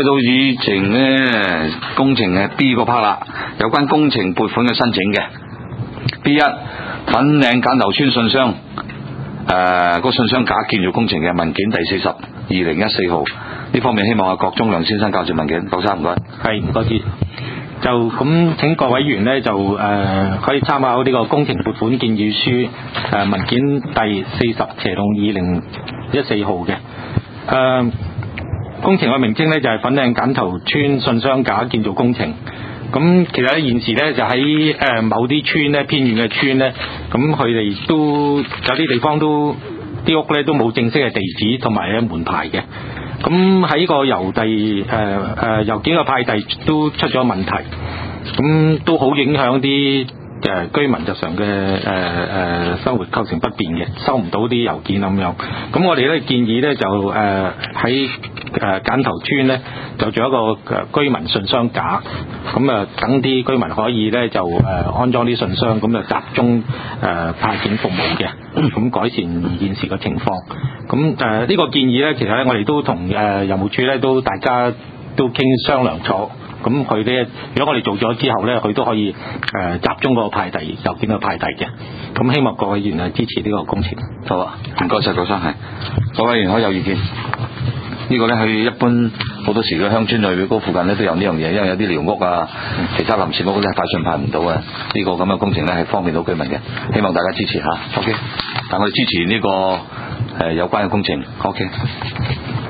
去到議程咧，工程嘅 B 個 part 啦，有關工程撥款嘅申請嘅 B1 粉嶺簡頭村信箱個信箱架建造工程嘅文件第40 2014號呢方面，希望阿郭忠良先生交接文件。郭生唔該。 係唔該先。就咁請各位議員呢，就可以參考呢個工程撥款建議書文件第40/2014號嘅。工程嘅名稱呢，就係粉嶺簡頭村信箱架建造工程。咁其實現時呢，就喺某啲村呢，偏遠嘅村呢，咁佢哋都有啲地方都啲屋呢都冇正式嘅地址同埋門牌嘅。咁喺個郵件嘅派遞都出咗問題，咁都好影響啲居民日常嘅生活，構成不便嘅，收唔到啲郵件咁樣。咁我哋咧建議咧就喺簡頭村咧就做一個居民信箱架，咁等啲居民可以咧就安裝啲信箱，咁就集中派件服務嘅，咁改善現時嘅情況。咁呢個建議咧，其實咧我哋都同郵務處咧都大家都商量咗。咁佢咧，如果我哋做咗之後咧，佢都可以集中個派遞郵件嘅派遞嘅。咁希望各位議員係支持呢個工程。 好啊，唔該晒郭生。係各位議員可以有意見。呢個咧，佢一般好多時嘅鄉村裏嗰附近咧都有呢樣嘢，因為有啲寮屋啊、其他臨時屋咧快信派唔到啊。呢個咁嘅工程咧係方便到居民嘅，希望大家支持下。OK，但我哋支持呢個有關嘅工程。OK。